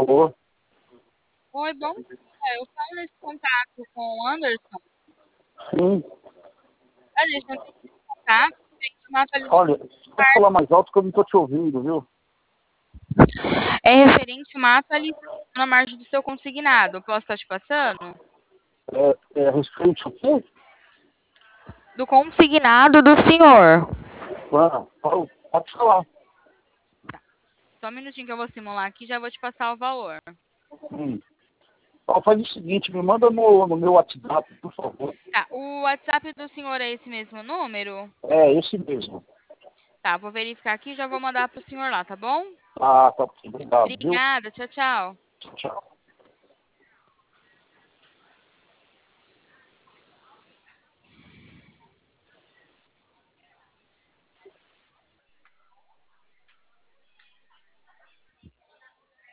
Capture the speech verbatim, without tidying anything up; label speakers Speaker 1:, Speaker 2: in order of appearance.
Speaker 1: Alô?
Speaker 2: Oi, bom dia. Eu falo nesse contato com o Anderson.
Speaker 1: Sim.
Speaker 2: Anderson, eu tenho esse contato, tem uma atualização.
Speaker 1: Olha, pode falar mais alto que eu não estou te ouvindo, viu?
Speaker 2: É referente a uma atualização na margem do seu consignado. Posso estar te passando?
Speaker 1: É, é referente ao quê?
Speaker 2: Do consignado do senhor.
Speaker 1: Ah, pode pode falar.
Speaker 2: Só um minutinho que eu vou simular aqui e já vou te passar o valor.
Speaker 1: Hum. Ó, faz o seguinte, me manda no, no meu WhatsApp, por favor.
Speaker 2: Tá, o WhatsApp do senhor é esse mesmo número?
Speaker 1: É, esse mesmo.
Speaker 2: Tá, vou verificar aqui e já vou mandar pro senhor lá, tá bom?
Speaker 1: Ah, tá. Obrigado, viu?
Speaker 2: Obrigada, tchau, tchau.
Speaker 1: Tchau.